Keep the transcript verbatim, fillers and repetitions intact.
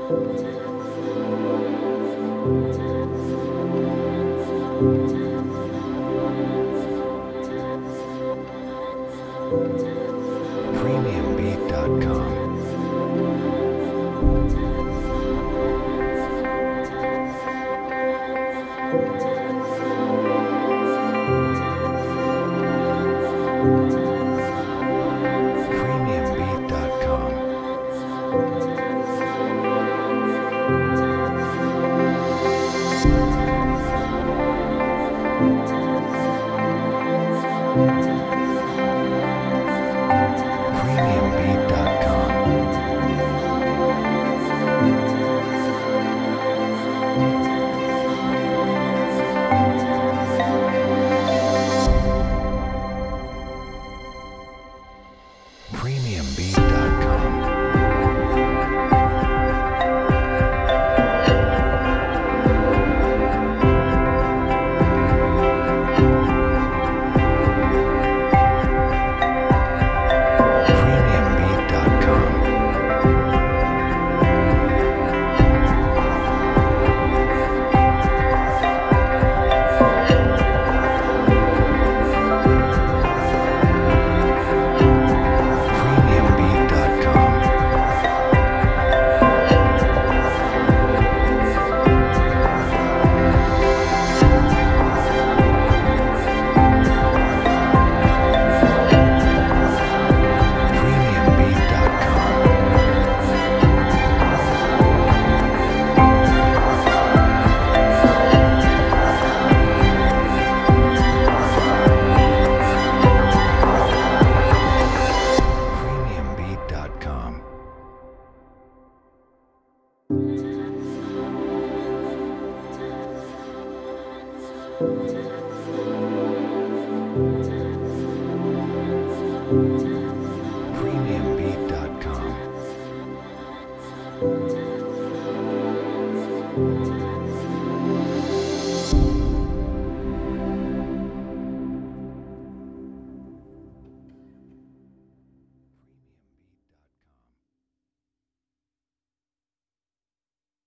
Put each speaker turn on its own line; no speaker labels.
Premium Beat dot com. Premium Beat dot com. Premium Beat dot com. Premium Beat dot com. Premium Beat dot com. Premium Beat dot com. Premium Beat dot com. Premium Beat dot com.